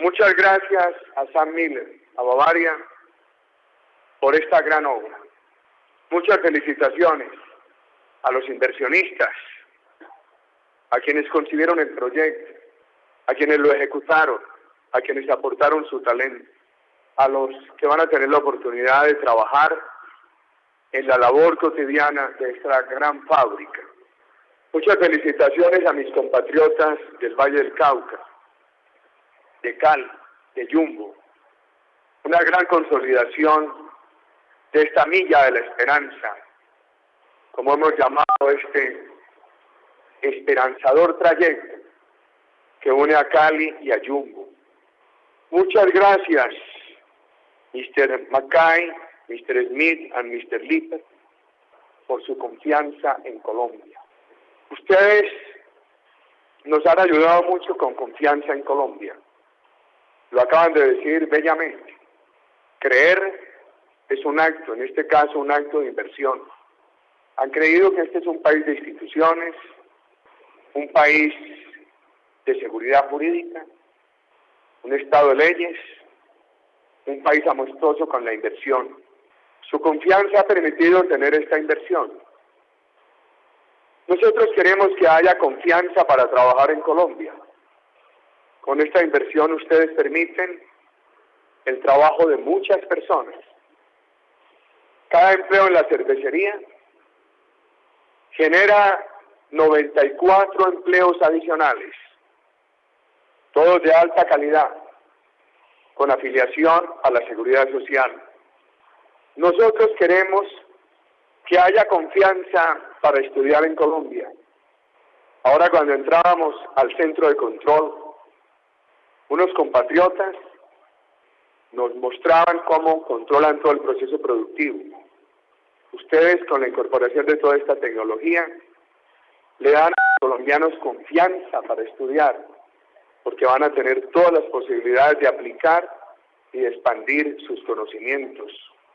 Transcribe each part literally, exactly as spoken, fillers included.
Muchas gracias a Sam Miller, a Bavaria, por esta gran obra. Muchas felicitaciones a los inversionistas, a quienes concibieron el proyecto, a quienes lo ejecutaron, a quienes aportaron su talento, a los que van a tener la oportunidad de trabajar en la labor cotidiana de esta gran fábrica. Muchas felicitaciones a mis compatriotas del Valle del Cauca, de Cali, de Yumbo. Una gran consolidación de esta milla de la esperanza, como hemos llamado este esperanzador trayecto que une a Cali y a Yumbo. Muchas gracias, mister Mackay, mister Smith and mister Lippert, por su confianza en Colombia. Ustedes nos han ayudado mucho con confianza en Colombia. Lo acaban de decir bellamente. Creer es un acto, en este caso un acto de inversión. Han creído que este es un país de instituciones, un país de seguridad jurídica, un estado de leyes, un país amistoso con la inversión. Su confianza ha permitido tener esta inversión. Nosotros queremos que haya confianza para trabajar en Colombia. Con esta inversión ustedes permiten el trabajo de muchas personas. Cada empleo en la cervecería genera noventa y cuatro empleos adicionales, todos de alta calidad, con afiliación a la Seguridad Social. Nosotros queremos que haya confianza para estudiar en Colombia. Ahora, cuando entrábamos al centro de control, unos compatriotas nos mostraban cómo controlan todo el proceso productivo. Ustedes, con la incorporación de toda esta tecnología, le dan a los colombianos confianza para estudiar, porque van a tener todas las posibilidades de aplicar y de expandir sus conocimientos.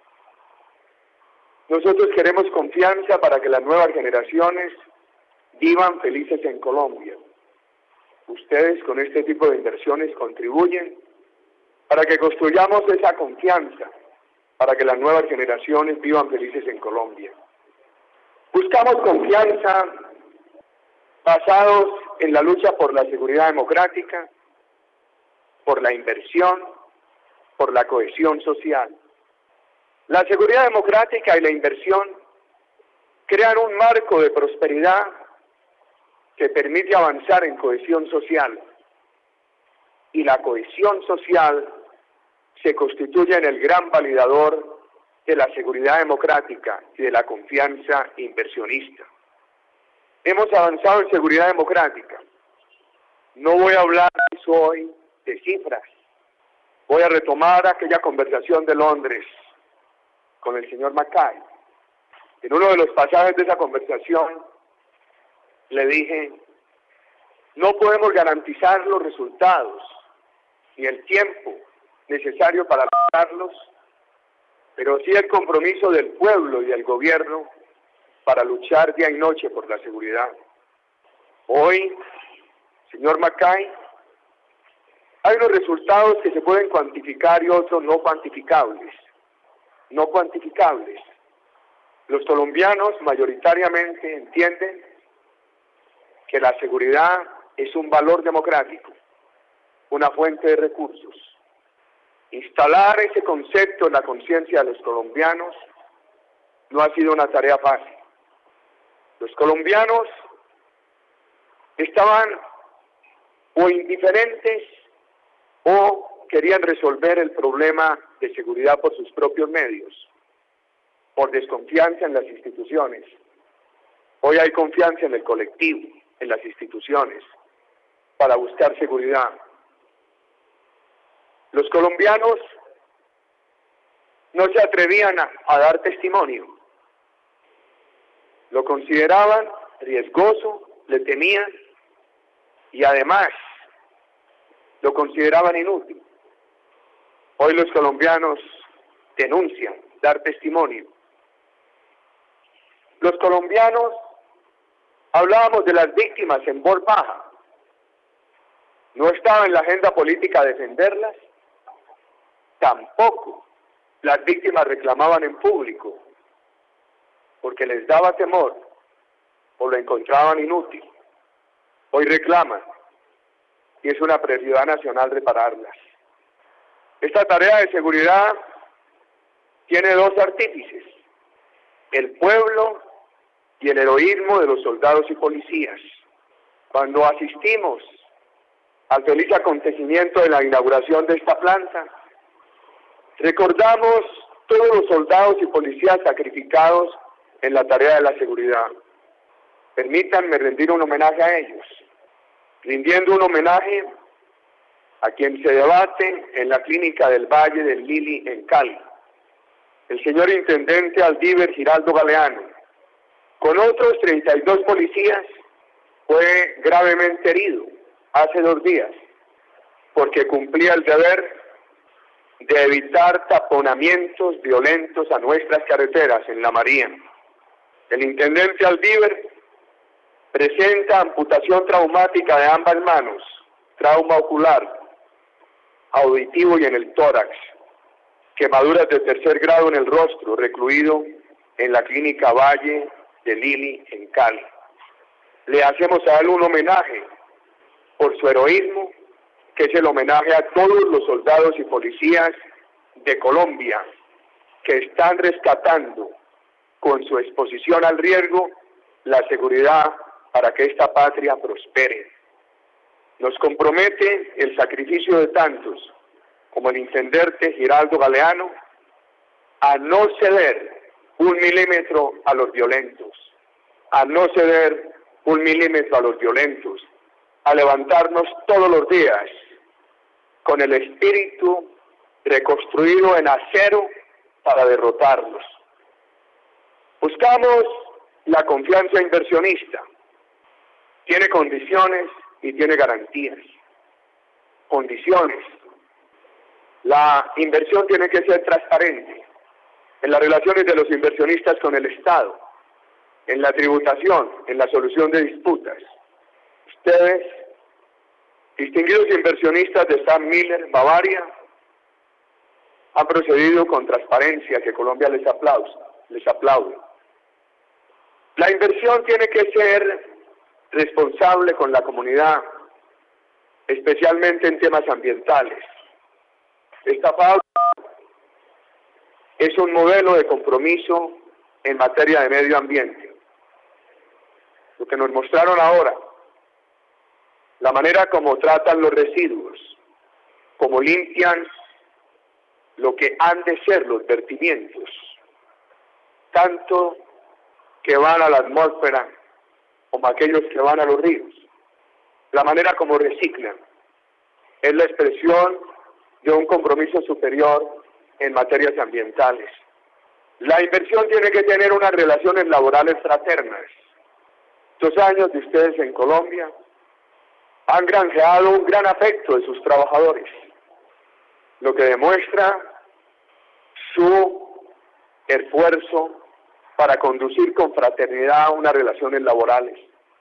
Nosotros queremos confianza para que las nuevas generaciones vivan felices en Colombia. Ustedes con este tipo de inversiones contribuyen para que construyamos esa confianza, para que las nuevas generaciones vivan felices en Colombia. Buscamos confianza basados en la lucha por la seguridad democrática, por la inversión, por la cohesión social. La seguridad democrática y la inversión crean un marco de prosperidad que permite avanzar en cohesión social. Y la cohesión social se constituye en el gran validador de la seguridad democrática y de la confianza inversionista. Hemos avanzado en seguridad democrática. No voy a hablar hoy de cifras. Voy a retomar aquella conversación de Londres con el señor Mackay. En uno de los pasajes de esa conversación le dije, no podemos garantizar los resultados ni el tiempo necesario para lograrlos, pero sí el compromiso del pueblo y del gobierno para luchar día y noche por la seguridad. Hoy, señor Mackay, hay unos resultados que se pueden cuantificar y otros no cuantificables. No cuantificables. Los colombianos mayoritariamente entienden que la seguridad es un valor democrático, una fuente de recursos. Instalar ese concepto en la conciencia de los colombianos no ha sido una tarea fácil. Los colombianos estaban o indiferentes o querían resolver el problema de seguridad por sus propios medios, por desconfianza en las instituciones. Hoy hay confianza en el colectivo, en las instituciones, para buscar seguridad. Los colombianos no se atrevían a, a dar testimonio. Lo consideraban riesgoso, le temían y además lo consideraban inútil. Hoy los colombianos denuncian dar testimonio. Los colombianos hablábamos de las víctimas en voz baja. No estaba en la agenda política defenderlas, tampoco las víctimas reclamaban en público, porque les daba temor o lo encontraban inútil. Hoy reclaman, y es una prioridad nacional repararlas. Esta tarea de seguridad tiene dos artífices, el pueblo y el heroísmo de los soldados y policías. Cuando asistimos al feliz acontecimiento de la inauguración de esta planta, recordamos todos los soldados y policías sacrificados en la tarea de la seguridad. Permítanme rendir un homenaje a ellos, rindiendo un homenaje a quien se debate en la clínica del Valle del Lili en Cali, el señor intendente Aldívar Giraldo Galeano. Con otros treinta y dos policías fue gravemente herido hace dos días, porque cumplía el deber de evitar taponamientos violentos a nuestras carreteras en La María. El intendente Aldívar presenta amputación traumática de ambas manos, trauma ocular, auditivo y en el tórax, quemaduras de tercer grado en el rostro, recluido en la clínica Valle de Lili en Cali. Le hacemos a él un homenaje por su heroísmo, que es el homenaje a todos los soldados y policías de Colombia que están rescatando con su exposición al riesgo la seguridad para que esta patria prospere. Nos compromete el sacrificio de tantos, como el intendente Giraldo Galeano, a no ceder un milímetro a los violentos, a no ceder un milímetro a los violentos, a levantarnos todos los días con el espíritu reconstruido en acero para derrotarlos. Buscamos la confianza inversionista. Tiene condiciones y tiene garantías. Condiciones. La inversión tiene que ser transparente en las relaciones de los inversionistas con el Estado, en la tributación, en la solución de disputas. Ustedes, distinguidos inversionistas de Sam Miller, Bavaria, han procedido con transparencia que Colombia les aplaude, les aplaude. La inversión tiene que ser responsable con la comunidad, especialmente en temas ambientales. Esta fábrica es un modelo de compromiso en materia de medio ambiente. Lo que nos mostraron ahora, la manera como tratan los residuos, como limpian lo que han de ser los vertimientos, tanto que van a la atmósfera como aquellos que van a los ríos. La manera como reciclan es la expresión de un compromiso superior en materias ambientales. La inversión tiene que tener unas relaciones laborales fraternas. Estos años de ustedes en Colombia han granjeado un gran afecto de sus trabajadores, lo que demuestra su esfuerzo para conducir con fraternidad unas relaciones laborales.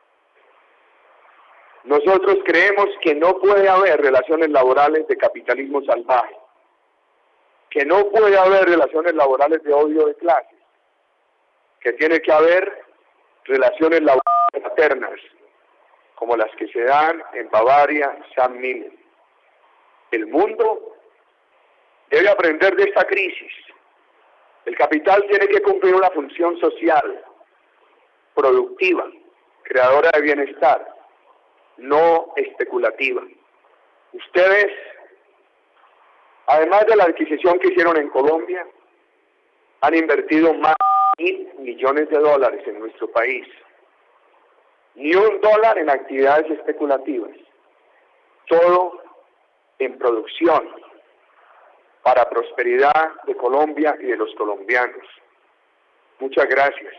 Nosotros creemos que no puede haber relaciones laborales de capitalismo salvaje, que no puede haber relaciones laborales de odio de clases, que tiene que haber relaciones laborales fraternas, como las que se dan en Bavaria, Sam Miller. El mundo debe aprender de esta crisis. El capital tiene que cumplir una función social, productiva, creadora de bienestar, no especulativa. Ustedes, además de la adquisición que hicieron en Colombia, han invertido más de mil millones de dólares en nuestro país. Ni un dólar en actividades especulativas. Todo en producción para prosperidad de Colombia y de los colombianos. Muchas gracias.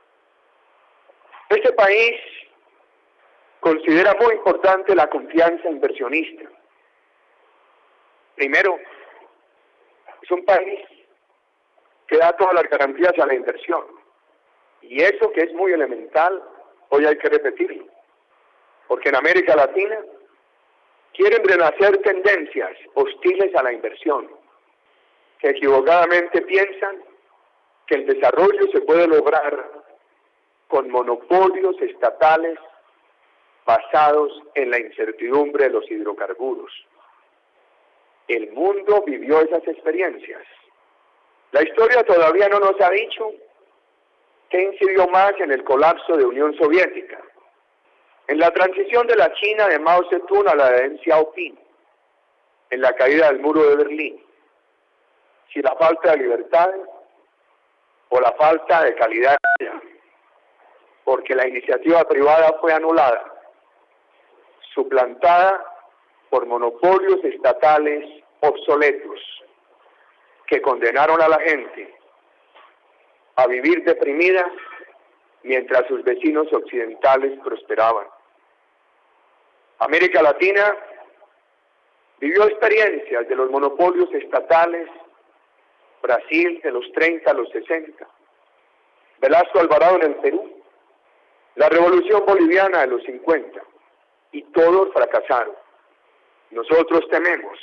Este país considera muy importante la confianza inversionista. Primero, es un país que da todas las garantías a la inversión. Y eso que es muy elemental, hoy hay que repetirlo. Porque en América Latina Quieren renacer tendencias hostiles a la inversión, que equivocadamente piensan que el desarrollo se puede lograr con monopolios estatales basados en la incertidumbre de los hidrocarburos. El mundo vivió esas experiencias. La historia todavía no nos ha dicho qué incidió más en el colapso de Unión Soviética, en la transición de la China de Mao Zedong a la de Deng Xiaoping, en la caída del muro de Berlín, si la falta de libertad o la falta de calidad de vida, porque la iniciativa privada fue anulada, suplantada por monopolios estatales obsoletos que condenaron a la gente a vivir deprimida mientras sus vecinos occidentales prosperaban. América Latina vivió experiencias de los monopolios estatales, Brasil de los treinta a los sesenta, Velasco Alvarado en el Perú, la Revolución Boliviana de los cincuenta, y todos fracasaron. Nosotros tememos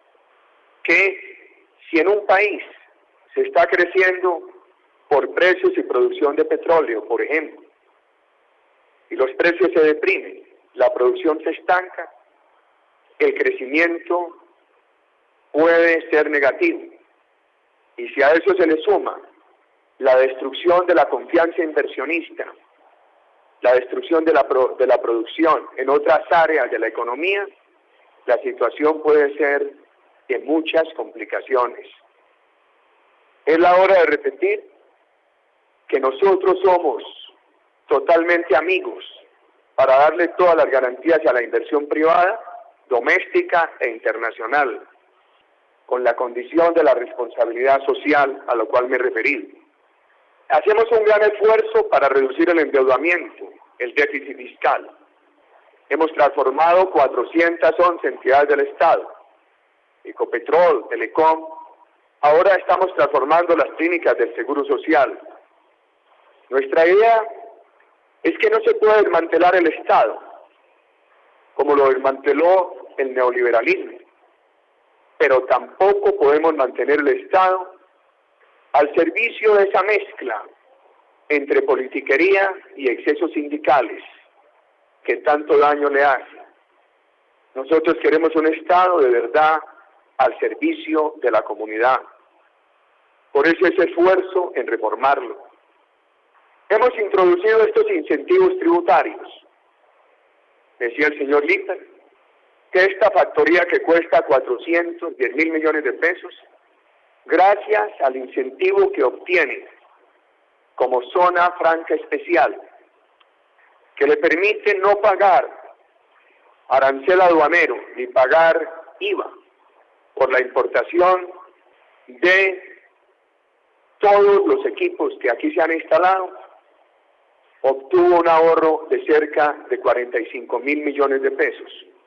que si en un país se está creciendo por precios y producción de petróleo, por ejemplo, y los precios se deprimen, la producción se estanca, el crecimiento puede ser negativo. Y si a eso se le suma la destrucción de la confianza inversionista, la destrucción de la, pro, de la producción en otras áreas de la economía, la situación puede ser de muchas complicaciones. Es la hora de repetir que nosotros somos totalmente amigos para darle todas las garantías a la inversión privada, doméstica e internacional, con la condición de la responsabilidad social a lo cual me he referido. Hacemos un gran esfuerzo para reducir el endeudamiento, el déficit fiscal. Hemos transformado cuatrocientas once entidades del Estado, Ecopetrol, Telecom. Ahora estamos transformando las clínicas del Seguro Social. Nuestra idea es que no se puede desmantelar el Estado, como lo desmanteló el neoliberalismo, pero tampoco podemos mantener el Estado al servicio de esa mezcla entre politiquería y excesos sindicales que tanto daño le hace. Nosotros queremos un Estado de verdad al servicio de la comunidad. Por eso ese esfuerzo en reformarlo. Hemos introducido estos incentivos tributarios. Decía el señor Lippert que esta factoría que cuesta cuatrocientos diez mil millones de pesos, gracias al incentivo que obtiene como zona franca especial, que le permite no pagar arancel aduanero ni pagar I V A por la importación de todos los equipos que aquí se han instalado, obtuvo un ahorro de cerca de cuarenta y cinco mil millones de pesos.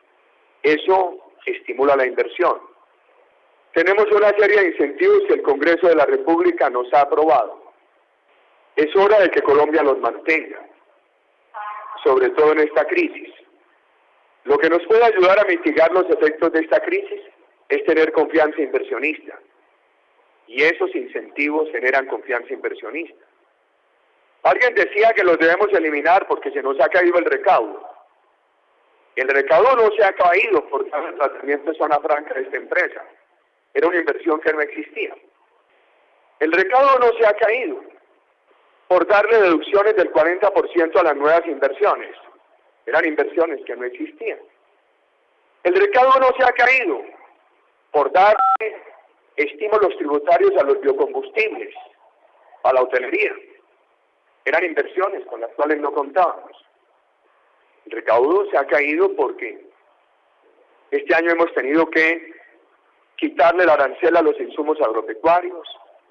Eso estimula la inversión. Tenemos una serie de incentivos que el Congreso de la República nos ha aprobado. Es hora de que Colombia los mantenga, sobre todo en esta crisis. Lo que nos puede ayudar a mitigar los efectos de esta crisis es tener confianza inversionista. Y esos incentivos generan confianza inversionista. Alguien decía que los debemos eliminar porque se nos ha caído el recaudo. El recaudo no se ha caído por el tratamiento de zona franca de esta empresa. Era una inversión que no existía. El recaudo no se ha caído por darle deducciones del cuarenta por ciento a las nuevas inversiones. Eran inversiones que no existían. El recaudo no se ha caído por darle estímulos tributarios a los biocombustibles, a la hotelería. Eran inversiones con las cuales no contábamos. El recaudo se ha caído porque este año hemos tenido que quitarle el arancel a los insumos agropecuarios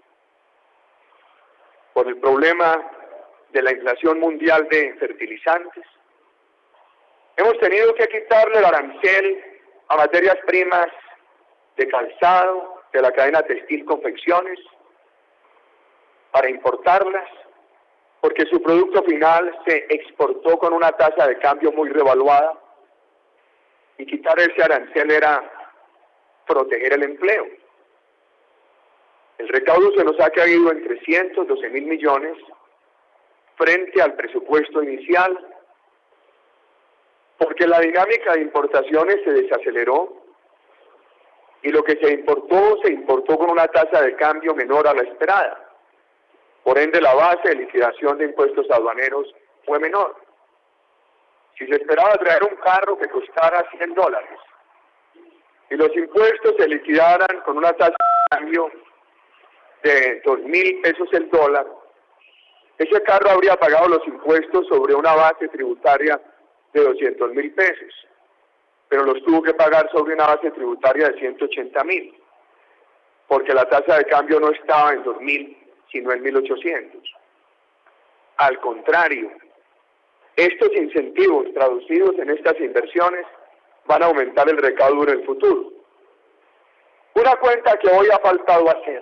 por el problema de la inflación mundial de fertilizantes. Hemos tenido que quitarle el arancel a materias primas de calzado, de la cadena textil confecciones, para importarlas, porque su producto final se exportó con una tasa de cambio muy revaluada. y quitar ese arancel era proteger el empleo. El recaudo se nos ha caído en trescientos doce mil millones frente al presupuesto inicial, porque la dinámica de importaciones se desaceleró y lo que se importó, se importó con una tasa de cambio menor a la esperada. Por ende, la base de liquidación de impuestos aduaneros fue menor. Si se esperaba traer un carro que costara cien dólares y los impuestos se liquidaran con una tasa de cambio de dos mil pesos el dólar, ese carro habría pagado los impuestos sobre una base tributaria de doscientos mil pesos, pero los tuvo que pagar sobre una base tributaria de ciento ochenta mil, porque la tasa de cambio no estaba en dos mil, sino en mil ochocientos. Al contrario, estos incentivos traducidos en estas inversiones van a aumentar el recaudo en el futuro. Una cuenta que hoy ha faltado hacer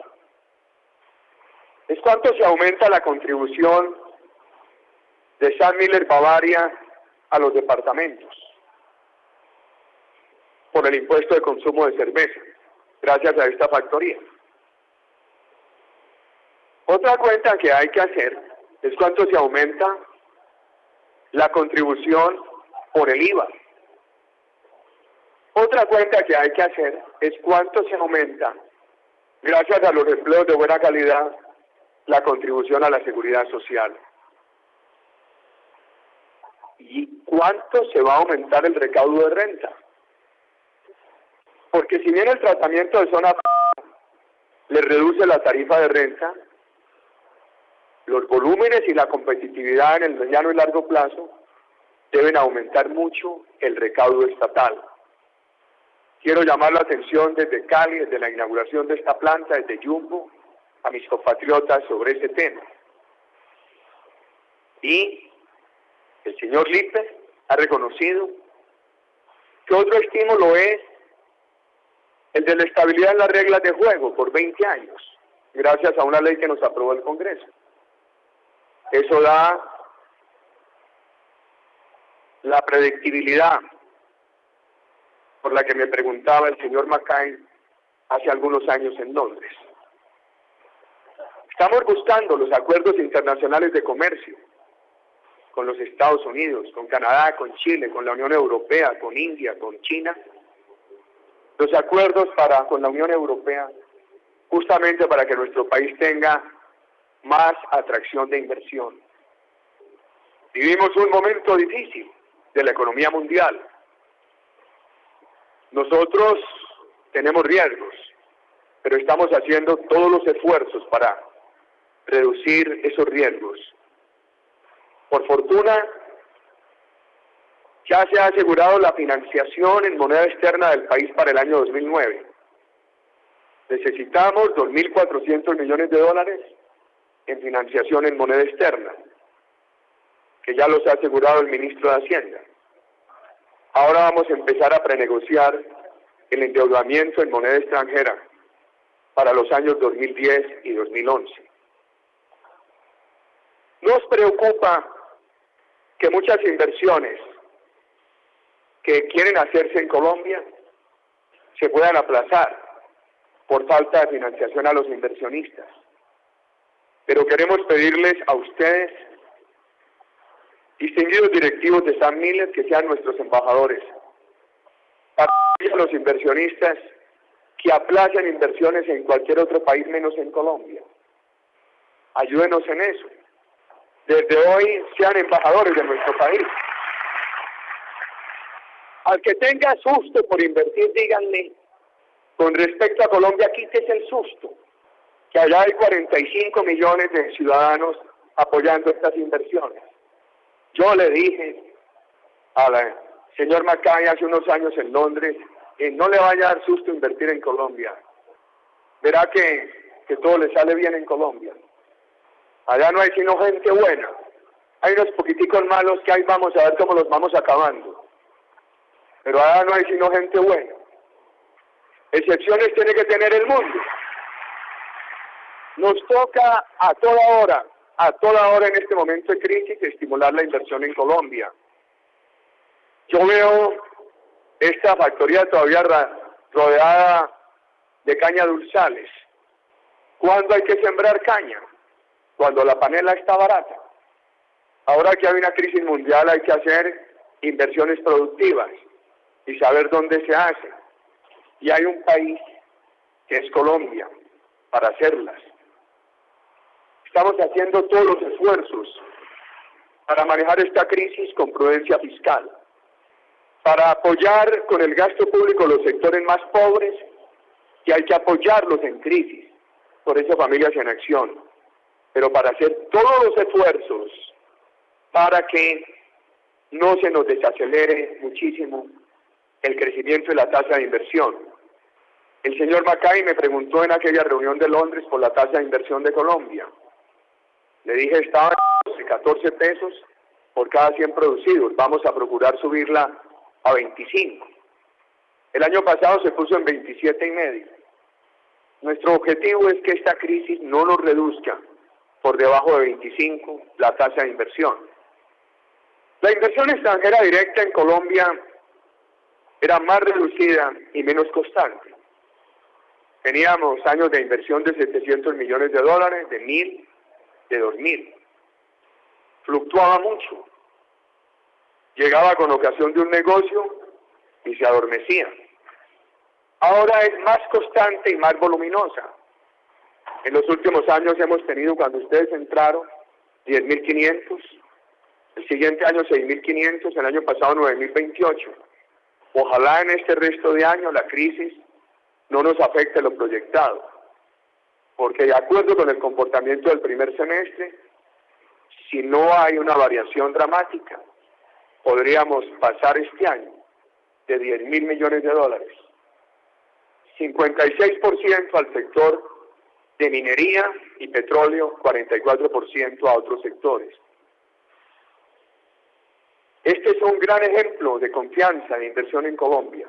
es cuánto se aumenta la contribución de Sam Miller Bavaria a los departamentos por el impuesto de consumo de cerveza, gracias a esta factoría. Otra cuenta que hay que hacer es cuánto se aumenta la contribución por el I V A. Otra cuenta que hay que hacer es cuánto se aumenta, gracias a los empleos de buena calidad, la contribución a la seguridad social. ¿Y cuánto se va a aumentar el recaudo de renta? Porque si bien el tratamiento de zona le reduce la tarifa de renta, los volúmenes y la competitividad en el mediano y largo plazo deben aumentar mucho el recaudo estatal. Quiero llamar la atención desde Cali, desde la inauguración de esta planta, desde Jumbo, a mis compatriotas sobre ese tema. Y el señor Lippe ha reconocido que otro estímulo es el de la estabilidad en las reglas de juego por veinte años, gracias a una ley que nos aprobó el Congreso. Eso da la predictibilidad por la que me preguntaba el señor McCain hace algunos años en Londres. Estamos buscando los acuerdos internacionales de comercio con los Estados Unidos, con Canadá, con Chile, con la Unión Europea, con India, con China. Los acuerdos para, con la Unión Europea, justamente para que nuestro país tenga más atracción de inversión. Vivimos un momento difícil de la economía mundial. Nosotros tenemos riesgos, pero estamos haciendo todos los esfuerzos para reducir esos riesgos. Por fortuna, ya se ha asegurado la financiación en moneda externa del país para el año dos mil nueve. Necesitamos dos mil cuatrocientos millones de dólares en financiación en moneda externa, que ya los ha asegurado el ministro de Hacienda. Ahora vamos a empezar a prenegociar el endeudamiento en moneda extranjera para los años dos mil diez y dos mil once. Nos preocupa que muchas inversiones que quieren hacerse en Colombia se puedan aplazar por falta de financiación a los inversionistas. Pero queremos pedirles a ustedes, distinguidos directivos de Sam Miller, que sean nuestros embajadores, para a los inversionistas que aplacen inversiones en cualquier otro país menos en Colombia. Ayúdenos en eso. Desde hoy sean embajadores de nuestro país. Al que tenga susto por invertir, díganle, con respecto a Colombia, quítese el susto, que allá hay cuarenta y cinco millones de ciudadanos apoyando estas inversiones. Yo le dije al señor McCain hace unos años en Londres, que no le vaya a dar susto invertir en Colombia. Verá que, que todo le sale bien en Colombia. Allá no hay sino gente buena. Hay unos poquiticos malos que ahí vamos a ver cómo los vamos acabando. Pero allá no hay sino gente buena. Excepciones tiene que tener el mundo. Nos toca a toda hora, a toda hora en este momento de crisis, estimular la inversión en Colombia. Yo veo esta factoría todavía rodeada de caña dulzales. ¿Cuándo hay que sembrar caña? Cuando la panela está barata. Ahora que hay una crisis mundial hay que hacer inversiones productivas y saber dónde se hace. Y hay un país que es Colombia para hacerlas. Estamos haciendo todos los esfuerzos para manejar esta crisis con prudencia fiscal, para apoyar con el gasto público los sectores más pobres, que hay que apoyarlos en crisis, por eso Familias en Acción, pero para hacer todos los esfuerzos para que no se nos desacelere muchísimo el crecimiento de la tasa de inversión. El señor Macay me preguntó en aquella reunión de Londres por la tasa de inversión de Colombia. Le dije, estaba en catorce pesos por cada cien producidos, vamos a procurar subirla a veinticinco. El año pasado se puso en veintisiete y medio. Nuestro objetivo es que esta crisis no nos reduzca por debajo de veinticinco la tasa de inversión. La inversión extranjera directa en Colombia era más reducida y menos constante. Teníamos años de inversión de setecientos millones de dólares, de mil, de dos mil. Fluctuaba mucho. Llegaba con ocasión de un negocio y se adormecía. Ahora es más constante y más voluminosa. En los últimos años hemos tenido, cuando ustedes entraron, diez mil quinientos, el siguiente año seis mil quinientos, el año pasado nueve mil veintiocho. Ojalá en este resto de año la crisis no nos afecte lo proyectado, porque de acuerdo con el comportamiento del primer semestre, si no hay una variación dramática, podríamos pasar este año de diez mil millones de dólares. cincuenta y seis por ciento al sector de minería y petróleo, cuarenta y cuatro por ciento a otros sectores. Este es un gran ejemplo de confianza e inversión en Colombia.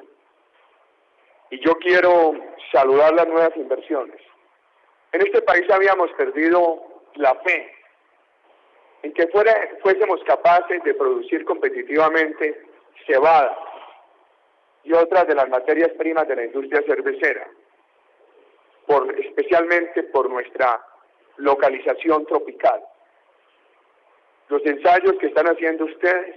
Y yo quiero saludar las nuevas inversiones. En este país habíamos perdido la fe en que fuera, fuésemos capaces de producir competitivamente cebada y otras de las materias primas de la industria cervecera, por, especialmente por nuestra localización tropical. Los ensayos que están haciendo ustedes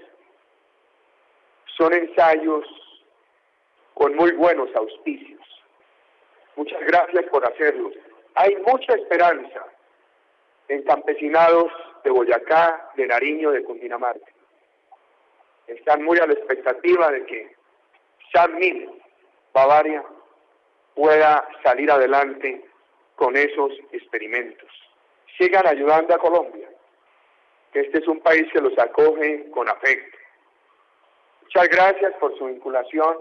son ensayos con muy buenos auspicios. Muchas gracias por hacerlos. Hay mucha esperanza en campesinados de Boyacá, de Nariño, de Cundinamarca. Están muy a la expectativa de que San Mil, Bavaria, pueda salir adelante con esos experimentos. Sigan ayudando a Colombia, que este es un país que los acoge con afecto. Muchas gracias por su vinculación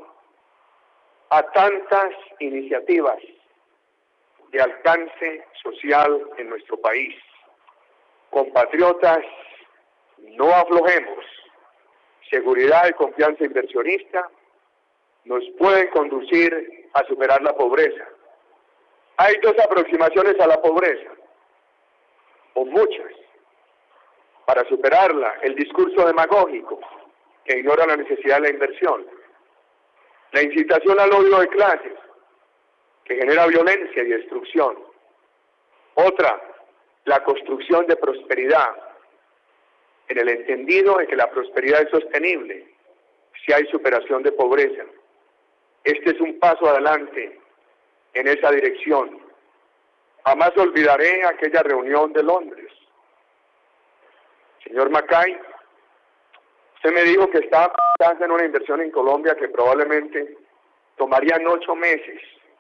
a tantas iniciativas de alcance social en nuestro país. Compatriotas, no aflojemos. Seguridad y confianza inversionista nos pueden conducir a superar la pobreza. Hay dos aproximaciones a la pobreza, o muchas. Para superarla, el discurso demagógico, que ignora la necesidad de la inversión. La incitación al odio de clases, que genera violencia y destrucción. Otra, la construcción de prosperidad, en el entendido de que la prosperidad es sostenible si hay superación de pobreza. Este es un paso adelante en esa dirección. Jamás olvidaré aquella reunión de Londres. Señor Macay, usted me dijo que estaba pensando en una inversión en Colombia que probablemente tomarían ocho meses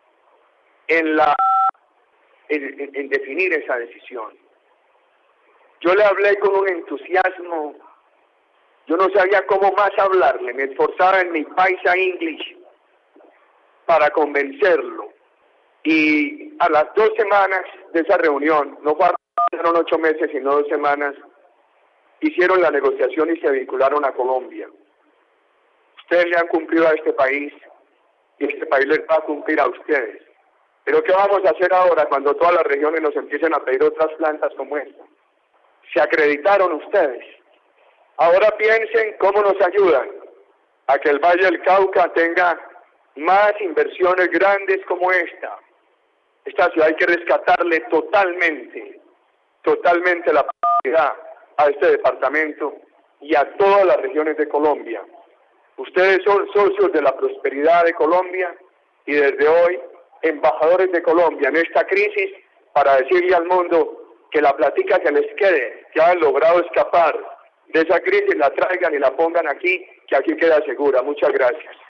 en, la, en, en, en definir esa decisión. Yo le hablé con un entusiasmo, yo no sabía cómo más hablarle, me esforzaba en mi paisa English para convencerlo. Y a las dos semanas de esa reunión, no fueron ocho meses, sino dos semanas, hicieron la negociación y se vincularon a Colombia. Ustedes le han cumplido a este país y este país les va a cumplir a ustedes. Pero ¿qué vamos a hacer ahora cuando todas las regiones nos empiecen a pedir otras plantas como esta? Se acreditaron ustedes. Ahora piensen cómo nos ayudan. a que el Valle del Cauca tenga más inversiones grandes como esta. Esta ciudad hay que rescatarle totalmente, totalmente la prioridad a este departamento y a todas las regiones de Colombia. Ustedes son socios de la prosperidad de Colombia y desde hoy embajadores de Colombia en esta crisis para decirle al mundo que la plática que les quede, que han logrado escapar de esa crisis, la traigan y la pongan aquí, que aquí queda segura. Muchas gracias.